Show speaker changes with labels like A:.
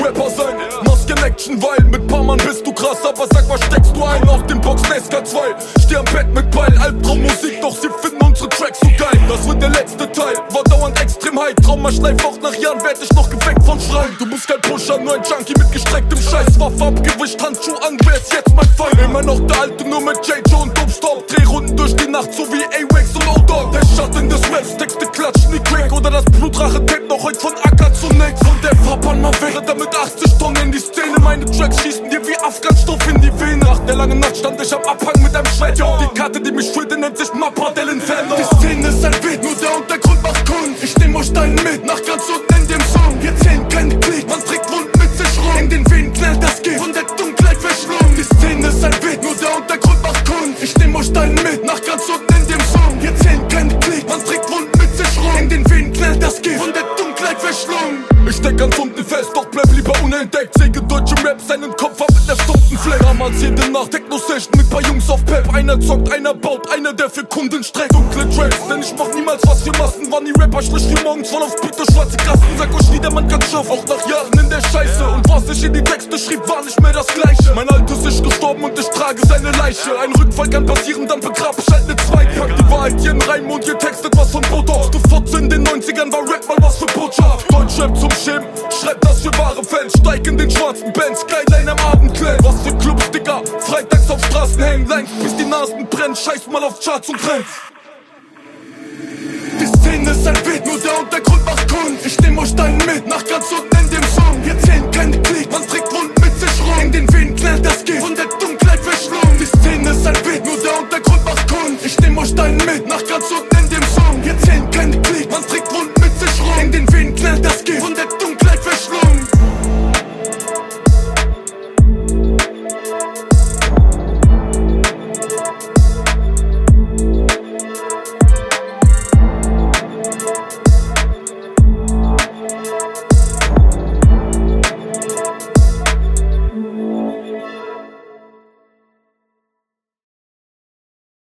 A: Rapper sein. Masken Action, weil mit paar Mann bist du krass, aber sag, was steckst du ein? Auf dem Box SK2, steh am Bett mit Beil, Albtraummusik, doch sie finden unsere Tracks so geil. Das wird der letzte Teil, war dauernd extrem high. Trauma schleift auch nach Jahren, werd ich noch geweckt von Schreien. Du bist kein Pusher, nur ein Junkie mit gestrecktem Scheiß. Waffe abgewischt, Handschuh an, wer ist jetzt mein Feind? Immer noch der Alte, nur mit J-Joe und Dubstop. Drehrunden durch die Nacht, so wie A-Wax und O-Dog. Der Schatten des Raps, Texte klatschen wie Crack. Oder das Blutrache-Tape noch heute von Acker zu Neck. Von der Fahrbahn mal wäre damit 80 Tonnen in die Szene. Meine Tracks schießen dir wie Afghanstoff in die Vene. Nach der langen Nacht stand ich am Abhang mit einem Schwert. Die Karte, die mich führt, nennt sich Mappa del Inferno. Die Szene ist ein Beat, nur der Untergrund macht Kunst. Ich nehm euch deinen mit, nach ganz unten in dem Song. Wir zählen keine Klicks, man trägt Wunden mit sich rum. In den Venen knallt das Gift, von der Dunkelheit verschlungen. Die Szene ist ein Beat, nur der Untergrund macht Kunst. Ich nehm euch deinen mit, nach ganz unten in dem Song. Wir zählen keine Klicks, man trägt Wunden mit sich rum. In den Venen knallt das Gift, von der Dunkelheit verschlungen. Ich steck ganz unten fest, doch bleib lieber unentdeckt. Säge deutsche Rap seinen Kopf ab mit ner stumpfen Fleck. Damals jede Nacht Techno-Session mit paar Jungs auf Pep. Einer zockt, einer baut, einer der für Kunden streckt. Dunkle Tracks, denn ich mach niemals was für Massen. Waren die Rapper schlicht wie morgens voll auf Beat durch schwarze Kasten. Sag euch nie, der Mann kann schaffen, auch nach Jahren in der Scheiße. Und was ich in die Texte schrieb, war nicht mehr das Gleiche. Mein Altes ist gestorben und ich trage seine Leiche. Ein Rückfall kann passieren, dann begrab ich halt ne Zweitpack. Die Wahrheit hier in Reim und ihr textet was von Botox. Du Fotze, in den 90ern war Rap mal was für Botschaft. Deutschrap zum Schämen, schreibt das für wahre Fans. Steig in den schwarzen Benz, Skyline am Abendkleid. Was für Clubs, Dicker, freitags auf Straßen hängen. Lang bis die Nasen brennen, scheiß mal auf Charts und Trends. Die Szene ist ein Beat, nur der Untergrund macht Kunst. Ich nehm euch deinen mit, nach ganz unten in dem Song. Wir zählen keine Klicks, man trägt Wunden mit sich rum. In den Venen knallt das Gift, von der Dunkelheit verschlungen. Die Szene ist ein Beat, nur der Untergrund macht Kunst. Ich nehm euch deinen mit, nach ganz unten